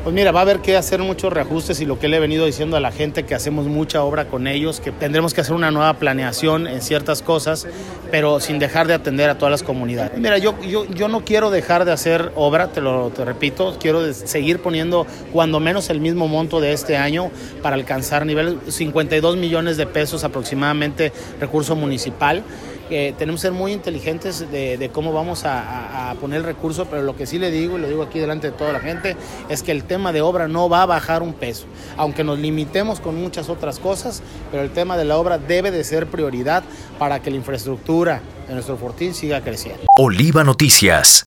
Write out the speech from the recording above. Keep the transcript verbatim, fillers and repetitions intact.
Pues mira, va a haber que hacer muchos reajustes y lo que le he venido diciendo a la gente, que hacemos mucha obra con ellos, que tendremos que hacer una nueva planeación en ciertas cosas, pero sin dejar de atender a todas las comunidades. Mira, yo, yo, yo no quiero dejar de hacer obra, te lo te repito, quiero de seguir poniendo cuando menos el mismo monto de este año para alcanzar nivel cincuenta y dos millones de pesos aproximadamente recurso municipal. Eh, tenemos que ser muy inteligentes de, de cómo vamos a, a, a poner el recurso, pero lo que sí le digo, y lo digo aquí delante de toda la gente, es que el tema de obra no va a bajar un peso, aunque nos limitemos con muchas otras cosas, pero el tema de la obra debe de ser prioridad para que la infraestructura de nuestro Fortín siga creciendo. Oliva Noticias.